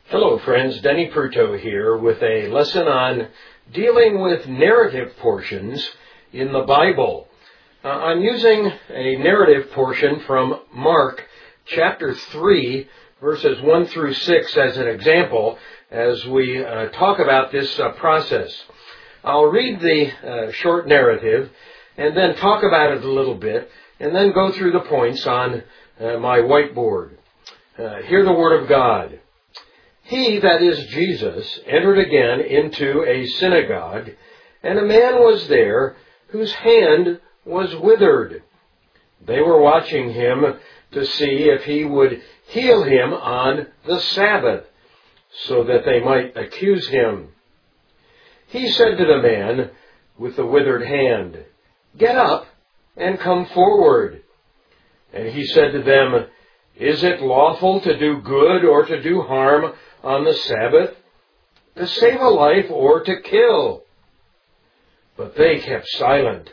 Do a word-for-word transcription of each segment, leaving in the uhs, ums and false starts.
Hello friends, Denny Pruto here with a lesson on dealing with narrative portions in the Bible. Uh, I'm using a narrative portion from Mark chapter three, verses one through six as an example as we uh, talk about this uh, process. I'll read the uh, short narrative and then talk about it a little bit and then go through the points on uh, my whiteboard. Uh, hear the Word of God. He, that is Jesus, entered again into a synagogue, and a man was there whose hand was withered. They were watching him to see if he would heal him on the Sabbath, so that they might accuse him. He said to the man with the withered hand, "Get up and come forward." And he said to them, "Is it lawful to do good or to do harm on the Sabbath, to save a life or to kill?" But they kept silent.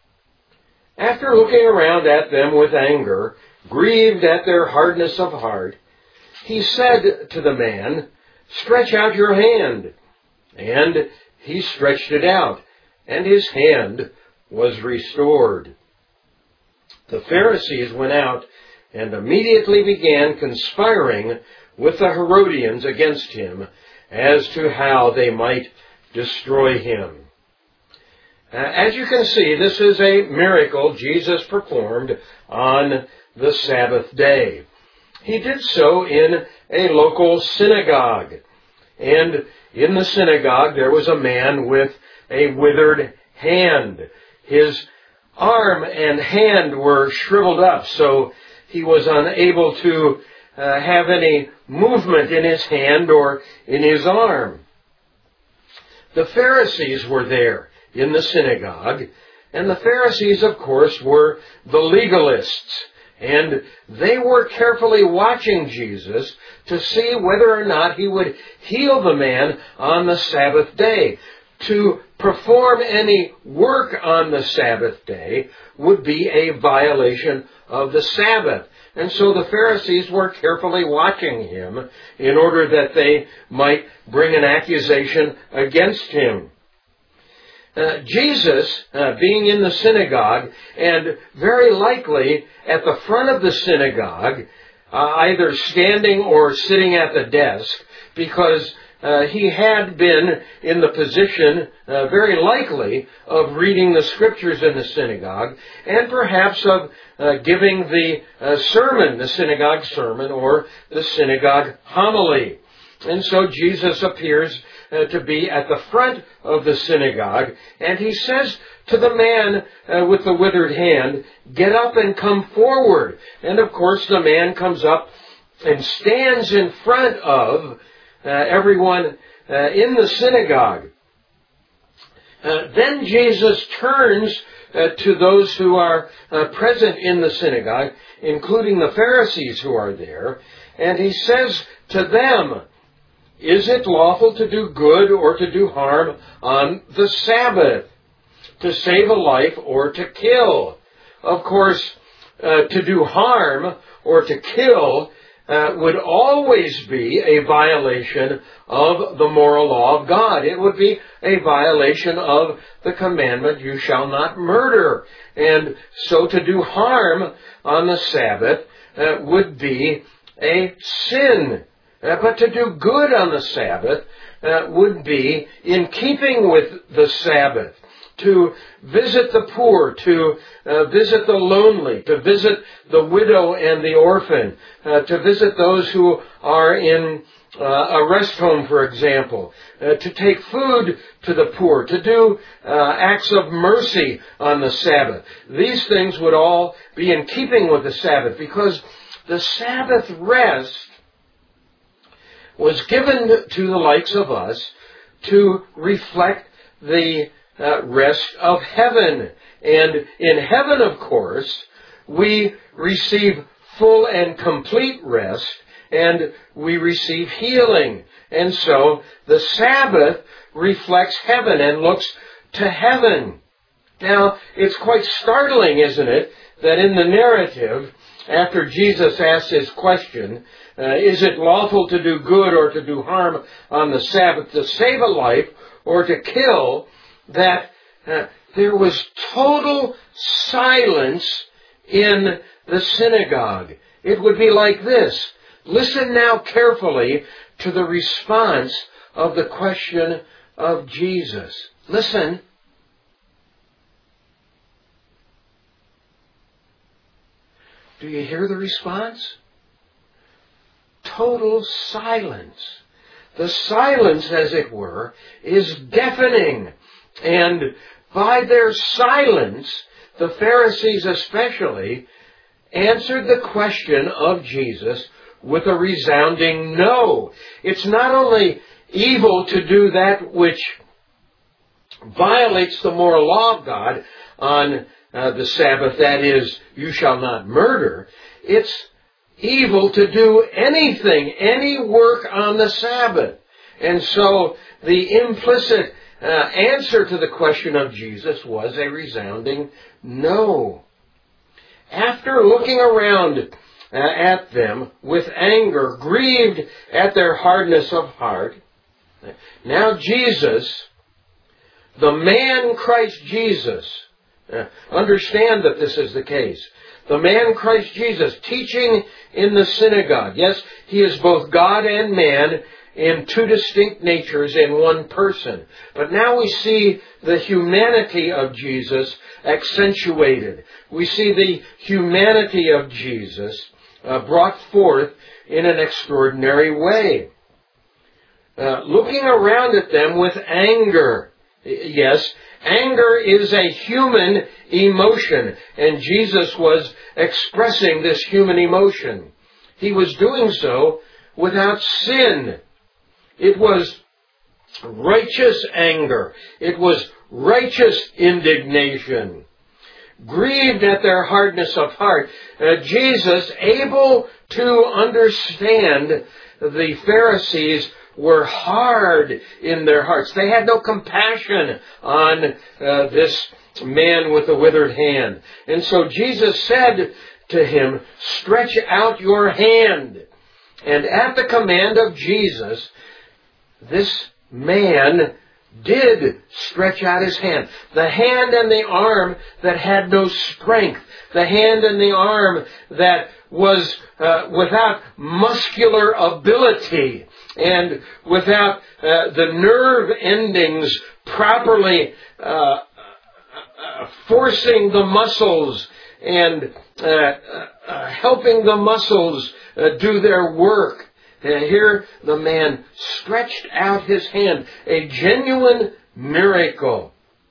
After looking around at them with anger, grieved at their hardness of heart, he said to the man, "Stretch out your hand." And he stretched it out, and his hand was restored. The Pharisees went out and immediately began conspiring with the Herodians against him as to how they might destroy him. Uh, as you can see, this is a miracle Jesus performed on the Sabbath day. He did so in a local synagogue. And in the synagogue there was a man with a withered hand. His arm and hand were shriveled up, so he was unable to uh, have any movement in his hand or in his arm. The Pharisees were there in the synagogue, and the Pharisees, of course, were the legalists, and they were carefully watching Jesus to see whether or not he would heal the man on the Sabbath day. To perform any work on the Sabbath day would be a violation of the Sabbath. And so the Pharisees were carefully watching him in order that they might bring an accusation against him. Uh, Jesus, uh, being in the synagogue, and very likely at the front of the synagogue, uh, either standing or sitting at the desk, because Uh, he had been in the position, uh, very likely, of reading the scriptures in the synagogue, and perhaps of uh, giving the uh, sermon, the synagogue sermon, or the synagogue homily. And so Jesus appears uh, to be at the front of the synagogue, and he says to the man uh, with the withered hand, "Get up and come forward." And of course the man comes up and stands in front of Uh, everyone uh, in the synagogue. Uh, then Jesus turns uh, to those who are uh, present in the synagogue, including the Pharisees who are there, and he says to them, "Is it lawful to do good or to do harm on the Sabbath, to save a life or to kill?" Of course, uh, to do harm or to kill Uh, would always be a violation of the moral law of God. It would be a violation of the commandment, "You shall not murder." And so to do harm on the Sabbath uh, would be a sin. Uh, but to do good on the Sabbath uh, would be in keeping with the Sabbath. To visit the poor, to uh, visit the lonely, to visit the widow and the orphan, uh, to visit those who are in uh, a rest home, for example, uh, to take food to the poor, to do uh, acts of mercy on the Sabbath. These things would all be in keeping with the Sabbath, because the Sabbath rest was given to the likes of us to reflect the Uh, rest of heaven. And in heaven, of course, we receive full and complete rest, and we receive healing. And so the Sabbath reflects heaven and looks to heaven. Now, it's quite startling, isn't it, that in the narrative, after Jesus asked his question, uh, is it lawful to do good or to do harm on the Sabbath, to save a life or to kill, that uh, there was total silence in the synagogue. It would be like this. Listen now carefully to the response of the question of Jesus. Listen. Do you hear the response? Total silence. The silence, as it were, is deafening. And by their silence, the Pharisees especially answered the question of Jesus with a resounding no. It's not only evil to do that which violates the moral law of God on uh, the Sabbath, that is, you shall not murder. It's evil to do anything, any work on the Sabbath. And so the implicit uh, answer to the question of Jesus was a resounding no. After looking around uh, at them with anger, grieved at their hardness of heart, now Jesus, the man Christ Jesus, uh, understand that this is the case. The man Christ Jesus, teaching in the synagogue. Yes, he is both God and man in two distinct natures in one person. But now we see the humanity of Jesus accentuated. We see the humanity of Jesus uh, brought forth in an extraordinary way. Uh, looking around at them with anger. Yes, anger is a human emotion, and Jesus was expressing this human emotion. He was doing so without sin. It was righteous anger. It was righteous indignation. Grieved at their hardness of heart, uh, Jesus, able to understand the Pharisees, were hard in their hearts. They had no compassion on uh, this man with the withered hand. And so Jesus said to him, stretch out your hand. And at the command of Jesus, this man did stretch out his hand. The hand and the arm that had no strength. The hand and the arm that was uh, without muscular ability and without uh, the nerve endings properly uh, uh, forcing the muscles and uh, uh, helping the muscles uh, do their work. And here the man stretched out his hand, a genuine miracle.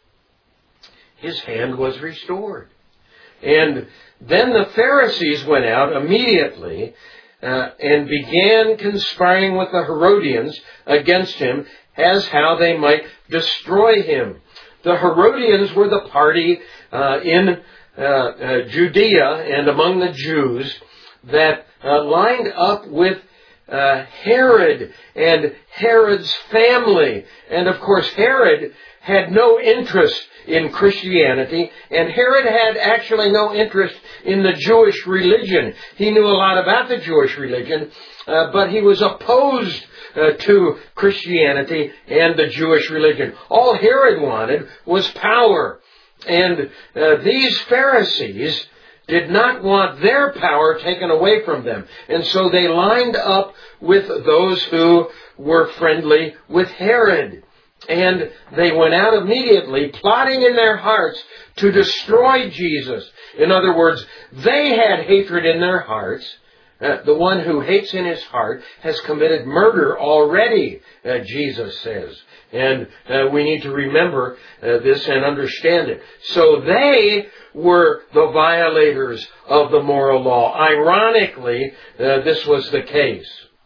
His hand was restored. And then the Pharisees went out immediately uh, and began conspiring with the Herodians against him as how they might destroy him. The Herodians were the party uh, in uh, uh, Judea and among the Jews that uh, lined up with Uh, Herod and Herod's family. And of course, Herod had no interest in Christianity, and Herod had actually no interest in the Jewish religion. He knew a lot about the Jewish religion, uh, but he was opposed uh, to Christianity and the Jewish religion. All Herod wanted was power. And uh, these Pharisees did not want their power taken away from them. And so they lined up with those who were friendly with Herod. And they went out immediately, plotting in their hearts to destroy Jesus. In other words, they had hatred in their hearts. Uh, the one who hates in his heart has committed murder already, uh, Jesus says. And uh, we need to remember uh, this and understand it. So they were the violators of the moral law. Ironically, uh, this was the case.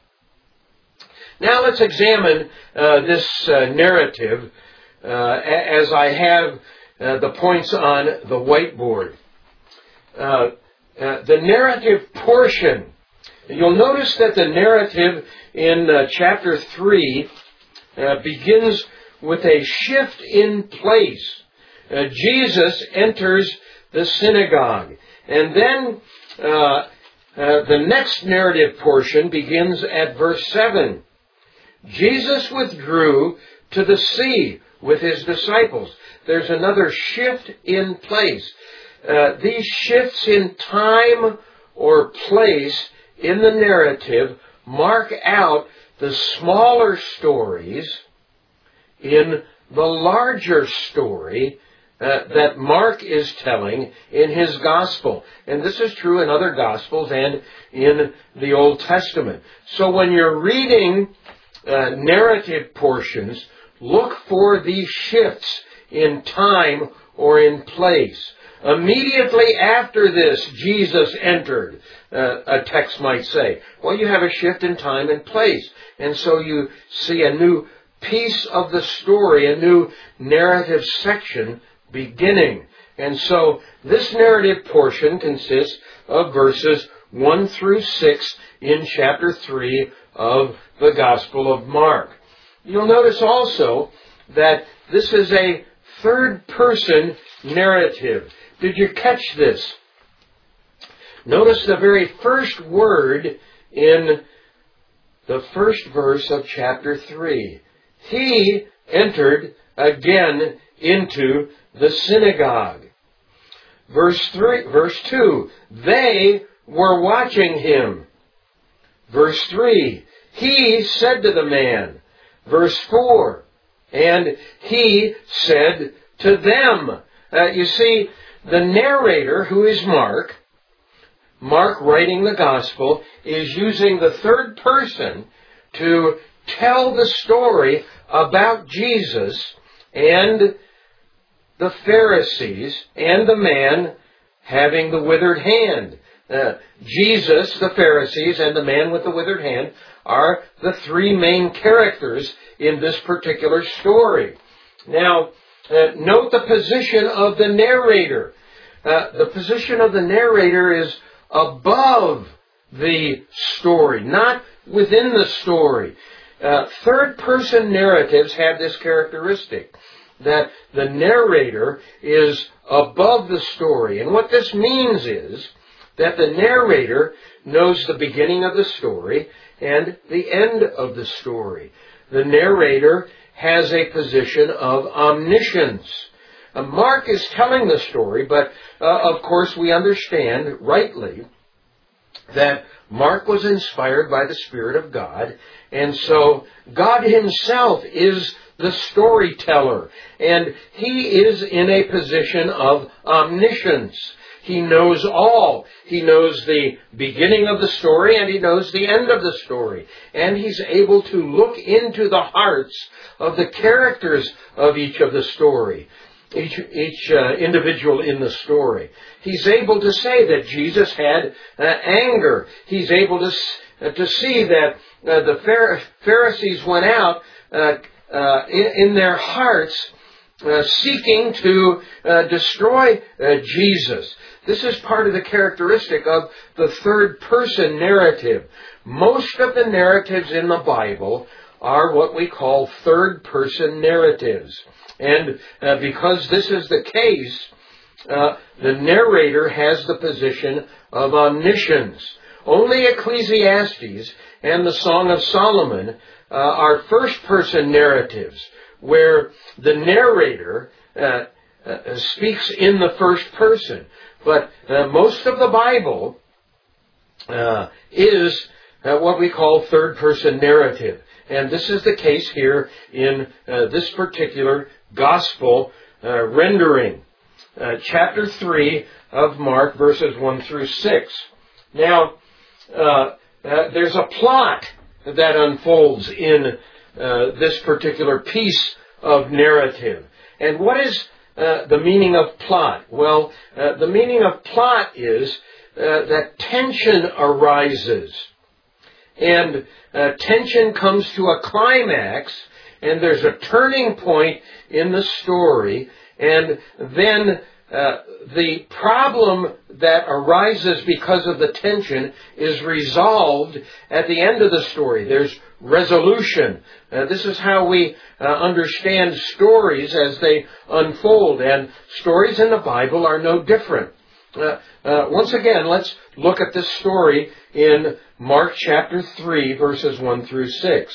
Now let's examine uh, this uh, narrative uh, as I have uh, the points on the whiteboard. Uh, uh, the narrative portion. You'll notice that the narrative in uh, chapter three uh, begins with a shift in place. Uh, Jesus enters the synagogue. And then uh, Uh, the next narrative portion begins at verse seven. Jesus withdrew to the sea with his disciples. There's another shift in place. Uh, these shifts in time or place in the narrative mark out the smaller stories in the larger story uh, that Mark is telling in his gospel. And this is true in other gospels and in the Old Testament. So when you're reading uh, narrative portions, look for these shifts in time or in place. Immediately after this, Jesus entered, uh, a text might say. Well, you have a shift in time and place. And so you see a new piece of the story, a new narrative section beginning. And so this narrative portion consists of verses one through six in chapter three of the Gospel of Mark. You'll notice also that this is a third-person narrative. Did you catch this? Notice the very first word in the first verse of chapter three. He entered again into the synagogue. Verse three, verse two, they were watching him. Verse three, he said to the man. Verse four, and he said to them. Uh, you see, the narrator, who is Mark, Mark writing the gospel, is using the third person to tell the story about Jesus and the Pharisees and the man having the withered hand. Uh, Jesus, the Pharisees, and the man with the withered hand are the three main characters in this particular story. Now, uh, note the position of the narrator. Uh, the position of the narrator is above the story, not within the story. Uh, third-person narratives have this characteristic, that the narrator is above the story. And what this means is that the narrator knows the beginning of the story and the end of the story. The narrator has a position of omniscience. Uh, Mark is telling the story, but uh, of course we understand rightly that Mark was inspired by the Spirit of God, and so God himself is the storyteller, and he is in a position of omniscience. He knows all. He knows the beginning of the story and he knows the end of the story. And he's able to look into the hearts of the characters of each of the story, each, each uh, individual in the story. He's able to say that Jesus had uh, anger. He's able to, uh, to see that uh, the Pharisees went out uh, uh, in, in their hearts Uh, seeking to uh, destroy uh, Jesus. This is part of the characteristic of the third-person narrative. Most of the narratives in the Bible are what we call third-person narratives. And uh, because this is the case, uh, the narrator has the position of omniscience. Only Ecclesiastes and the Song of Solomon uh, are first-person narratives, where the narrator uh, uh, speaks in the first person. But uh, most of the Bible uh, is uh, what we call third-person narrative. And this is the case here in uh, this particular gospel uh, rendering. Uh, chapter three of Mark, verses one through six. Now, uh, uh, there's a plot that unfolds in uh, this particular piece of narrative. And what is uh, the meaning of plot? Well, uh, the meaning of plot is uh, that tension arises. And uh, tension comes to a climax, and there's a turning point in the story, and then uh, the problem that arises because of the tension is resolved at the end of the story. There's resolution. Uh, this is how we uh, understand stories as they unfold, and stories in the Bible are no different. Uh, uh, once again, let's look at this story in Mark chapter three, verses one through six.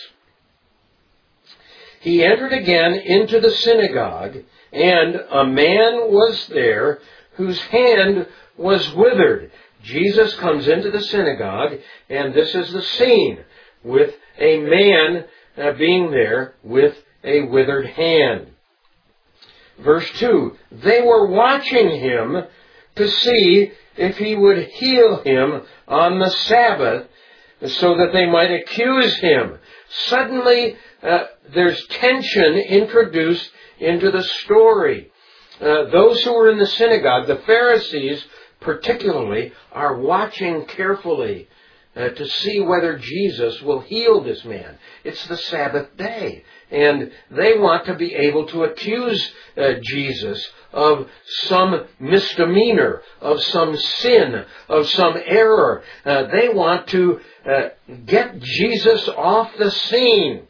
He entered again into the synagogue, and a man was there whose hand was withered. Jesus comes into the synagogue, and this is the scene, with a man uh, being there with a withered hand. Verse two, they were watching him to see if he would heal him on the Sabbath, so that they might accuse him. Suddenly, uh, there's tension introduced into the story. Uh, those who were in the synagogue, the Pharisees particularly, are watching carefully uh, to see whether Jesus will heal this man. It's the Sabbath day, and they want to be able to accuse uh, Jesus of some misdemeanor, of some sin, of some error. Uh, they want to uh, get Jesus off the scene.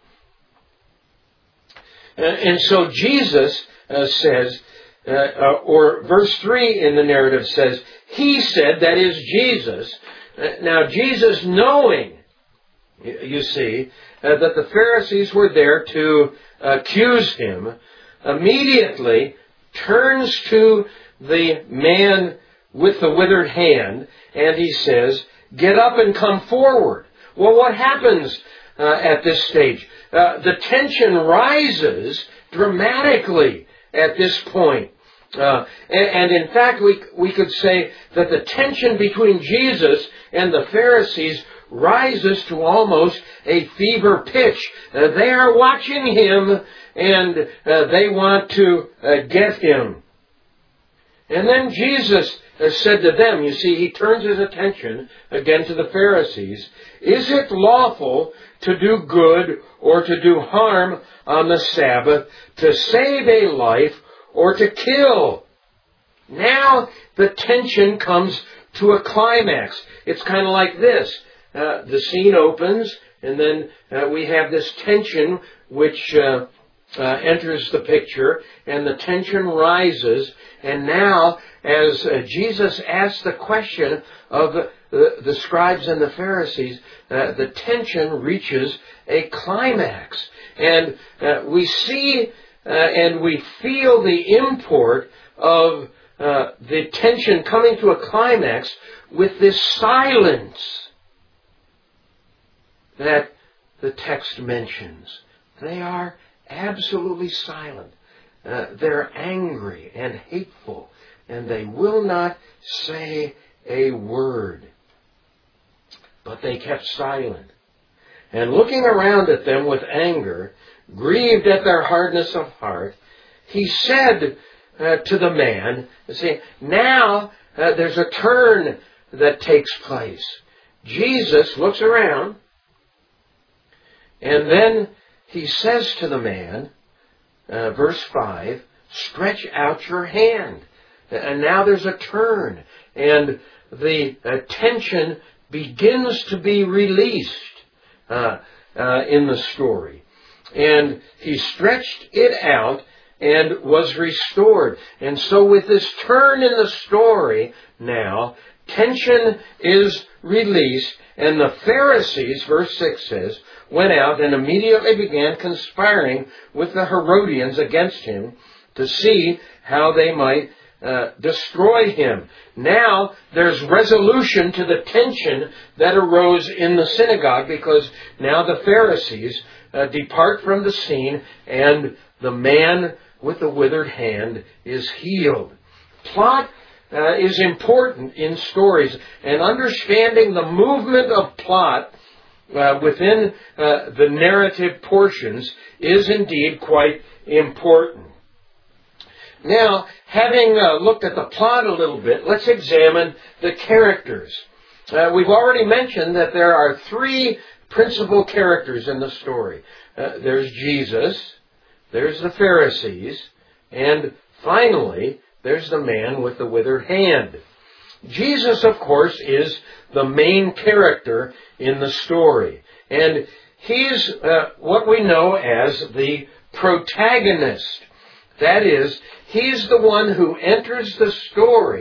Uh, and so Jesus uh, says, uh, uh, or verse three in the narrative says, he said, that is Jesus. Uh, now Jesus, knowing, you see, uh, that the Pharisees were there to accuse him, immediately turns to the man with the withered hand, and he says, get up and come forward. Well, what happens uh, at this stage? Uh, the tension rises dramatically at this point. Uh, and, and in fact, we we could say that the tension between Jesus and the Pharisees rises to almost a fever pitch. Uh, they are watching him, and uh, they want to uh, get him. And then Jesus uh, said to them, you see, he turns his attention again to the Pharisees, is it lawful to do good or to do harm on the Sabbath, to save a life or to kill? Now the tension comes to a climax. It's kind of like this. Uh, the scene opens, and then uh, we have this tension which uh, uh, enters the picture, and the tension rises. And now, as uh, Jesus asks the question of the, the scribes and the Pharisees, uh, the tension reaches a climax. And uh, we see uh, and we feel the import of uh, the tension coming to a climax with this silence that the text mentions. They are absolutely silent. Uh, they're angry and hateful, and they will not say a word. But they kept silent. And looking around at them with anger, grieved at their hardness of heart, he said uh, to the man, see, now uh, there's a turn that takes place. Jesus looks around, and then he says to the man, uh, verse five, stretch out your hand. And now there's a turn, and the uh, tension begins to be released uh, uh, in the story. And he stretched it out and was restored. And so with this turn in the story now, tension is released, and the Pharisees, verse six says, went out and immediately began conspiring with the Herodians against him to see how they might uh, destroy him. Now there's resolution to the tension that arose in the synagogue, because now the Pharisees uh, depart from the scene, and the man with the withered hand is healed. Plot uh, is important in stories, and understanding the movement of plot uh, within uh, the narrative portions is indeed quite important. Now, having uh, looked at the plot a little bit, let's examine the characters. Uh, we've already mentioned that there are three principal characters in the story. Uh, there's Jesus, there's the Pharisees, and finally, there's the man with the withered hand. Jesus, of course, is the main character in the story. And he's uh, what we know as the protagonist. That is, he's the one who enters the story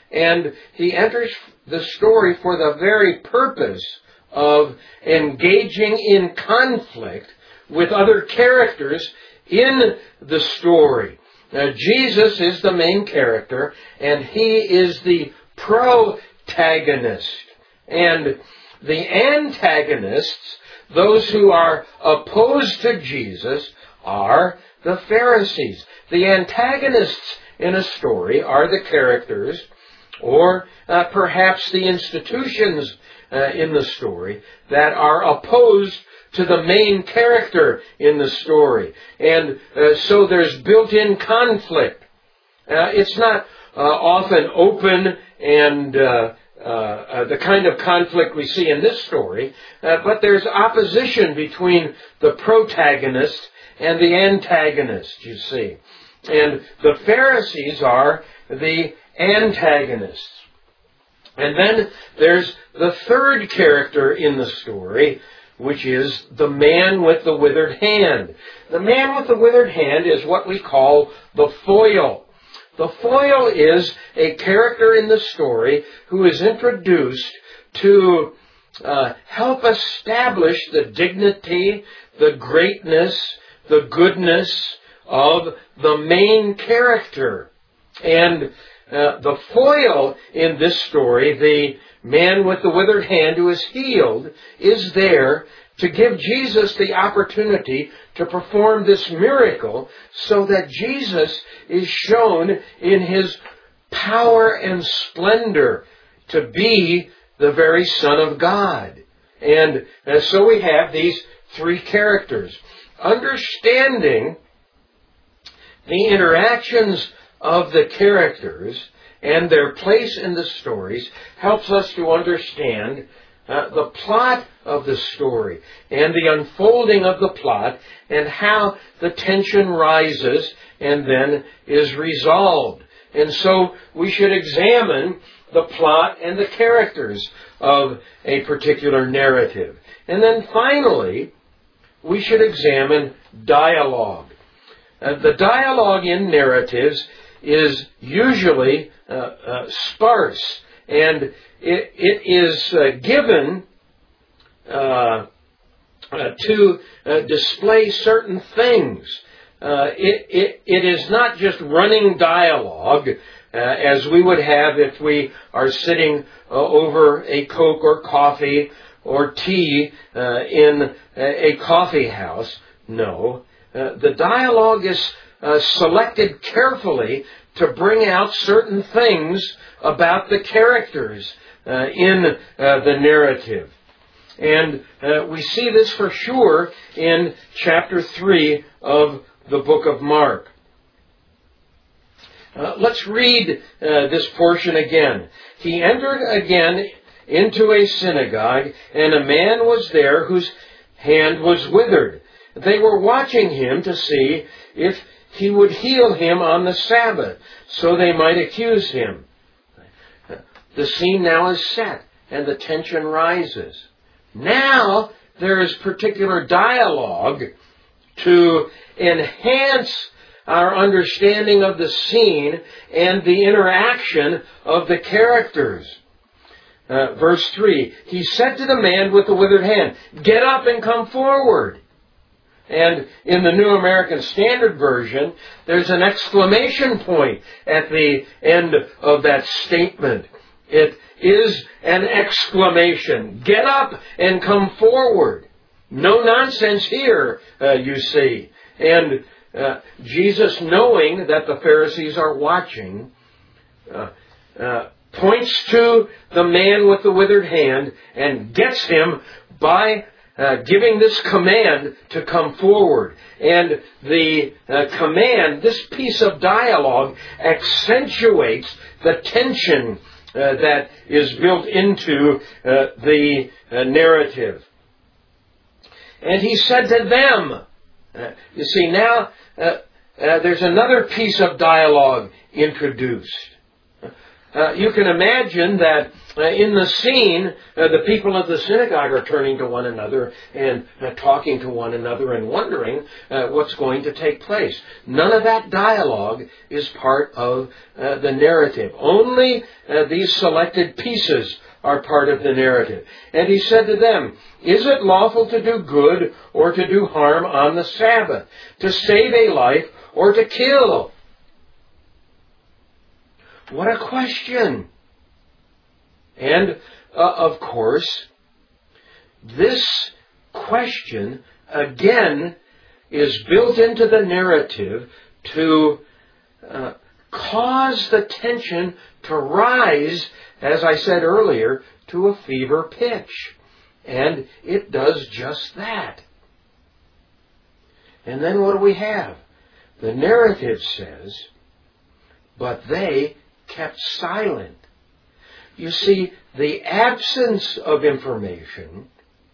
And he enters the story for the very purpose of engaging in conflict with other characters in the story. Now, Jesus is the main character, and he is the protagonist. And the antagonists, those who are opposed to Jesus, are the Pharisees. The antagonists in a story are the characters, or uh, perhaps the institutions uh, in the story that are opposed to the main character in the story. And uh, so there's built-in conflict. Uh, it's not uh, often open and uh, uh, uh, the kind of conflict we see in this story, uh, but there's opposition between the protagonist and the antagonist, you see. And the Pharisees are the antagonists. And then there's the third character in the story, which is the man with the withered hand. The man with the withered hand is what we call the foil. The foil is a character in the story who is introduced to uh, help establish the dignity, the greatness, the goodness of the main character. And uh, the foil in this story, the man with the withered hand who is healed, is there to give Jesus the opportunity to perform this miracle so that Jesus is shown in his power and splendor to be the very Son of God. And uh, so we have these three characters. Understanding the interactions of the characters and their place in the stories helps us to understand uh, the plot of the story and the unfolding of the plot and how the tension rises and then is resolved. And so we should examine the plot and the characters of a particular narrative. And then finally, we should examine dialogue. Uh, the dialogue in narratives is usually uh, uh, sparse, and it, it is uh, given uh, uh, to uh, display certain things. Uh, it, it, it is not just running dialogue uh, as we would have if we are sitting uh, over a Coke or coffee or tea uh, in a, a coffee house. No. Uh, the dialogue is uh, selected carefully to bring out certain things about the characters uh, in uh, the narrative. And uh, we see this for sure in chapter three of the book of Mark. Uh, let's read uh, this portion again. He entered again into a synagogue, and a man was there whose hand was withered. They were watching him to see if he would heal him on the Sabbath, so they might accuse him. The scene now is set, and the tension rises. Now there is particular dialogue to enhance our understanding of the scene and the interaction of the characters. Uh, verse three, he said to the man with the withered hand, "Get up and come forward." And in the New American Standard Version, there's an exclamation point at the end of that statement. It is an exclamation. Get up and come forward. No nonsense here, uh, you see. And uh, Jesus, knowing that the Pharisees are watching, uh, uh, points to the man with the withered hand and gets him by uh, giving this command to come forward. And the uh, command, this piece of dialogue, accentuates the tension uh, that is built into uh, the uh, narrative. And he said to them, uh, you see, now uh, uh, there's another piece of dialogue introduced. Uh, you can imagine that uh, in the scene, uh, the people of the synagogue are turning to one another and uh, talking to one another and wondering uh, what's going to take place. None of that dialogue is part of uh, the narrative. Only uh, these selected pieces are part of the narrative. And he said to them, "Is it lawful to do good or to do harm on the Sabbath? To save a life or to kill?" What a question! And, uh, of course, this question, again, is built into the narrative to uh, cause the tension to rise, as I said earlier, to a fever pitch. And it does just that. And then what do we have? The narrative says, "But they kept silent." You see, the absence of information,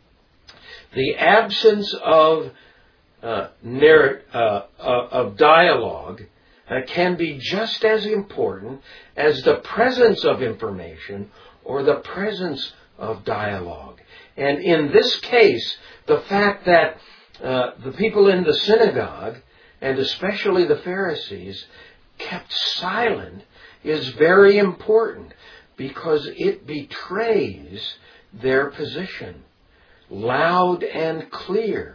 the absence of uh, narr- uh, uh, of dialogue uh, can be just as important as the presence of information or the presence of dialogue. And in this case, the fact that uh, the people in the synagogue, and especially the Pharisees, kept silent is very important because it betrays their position loud and clear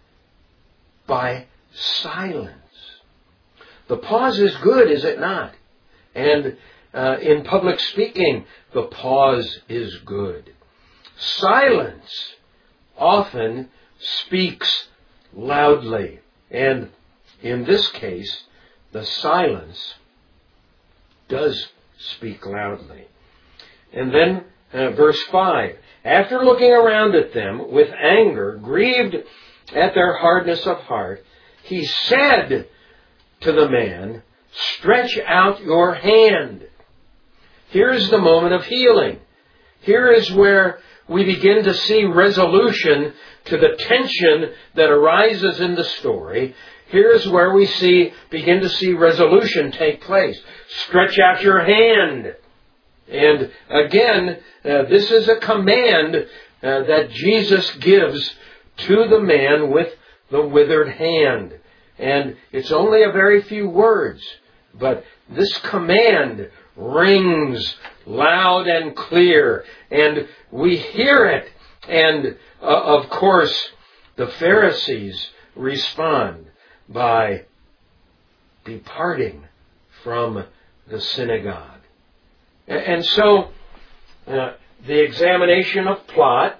by silence. The pause is good, is it not? And uh, in public speaking, the pause is good. Silence often speaks loudly. And in this case, the silence does speak loudly. And then uh, verse five, "After looking around at them with anger, grieved at their hardness of heart, he said to the man, 'Stretch out your hand.'" Here is the moment of healing. Here is where we begin to see resolution to the tension that arises in the story. Here's where we see, begin to see resolution take place. Stretch out your hand. And again, uh, this is a command uh, that Jesus gives to the man with the withered hand. And it's only a very few words, but this command rings loud and clear, and we hear it. And uh, of course, the Pharisees respond by departing from the synagogue. And so, uh, the examination of plot,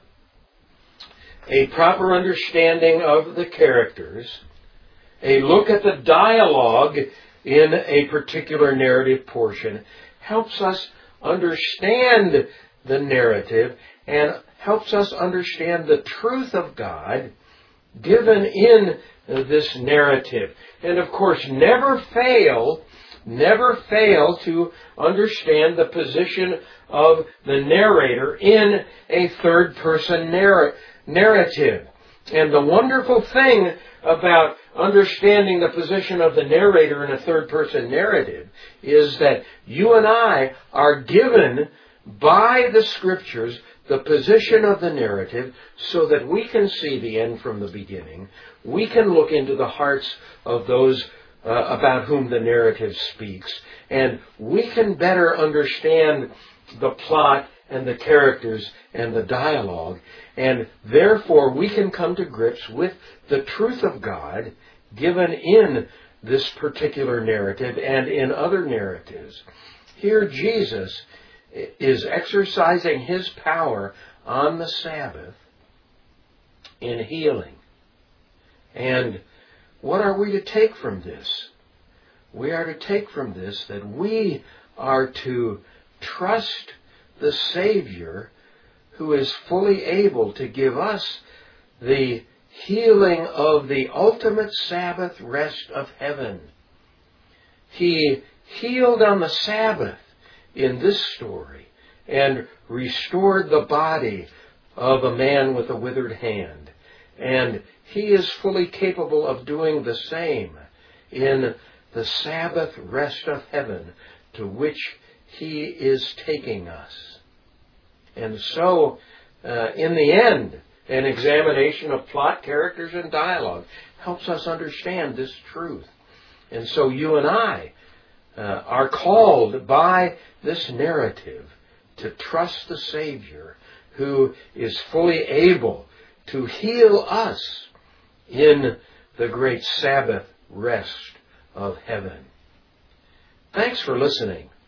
a proper understanding of the characters, a look at the dialogue in a particular narrative portion helps us understand the narrative and helps us understand the truth of God given in this narrative. And of course, never fail, never fail to understand the position of the narrator in a third-person narr- narrative. And the wonderful thing about understanding the position of the narrator in a third-person narrative is that you and I are given by the Scriptures the position of the narrative so that we can see the end from the beginning. We can look into the hearts of those uh, about whom the narrative speaks, and we can better understand the plot and the characters and the dialogue, and therefore we can come to grips with the truth of God given in this particular narrative and in other narratives. Here Jesus is exercising his power on the Sabbath in healing. And what are we to take from this? We are to take from this that we are to trust the Savior who is fully able to give us the healing of the ultimate Sabbath rest of heaven. He healed on the Sabbath in this story and restored the body of a man with a withered hand. And he is fully capable of doing the same in the Sabbath rest of heaven to which He is taking us. And so, uh, in the end, an examination of plot, characters, and dialogue helps us understand this truth. And so you and I uh, are called by this narrative to trust the Savior who is fully able to heal us in the great Sabbath rest of heaven. Thanks for listening.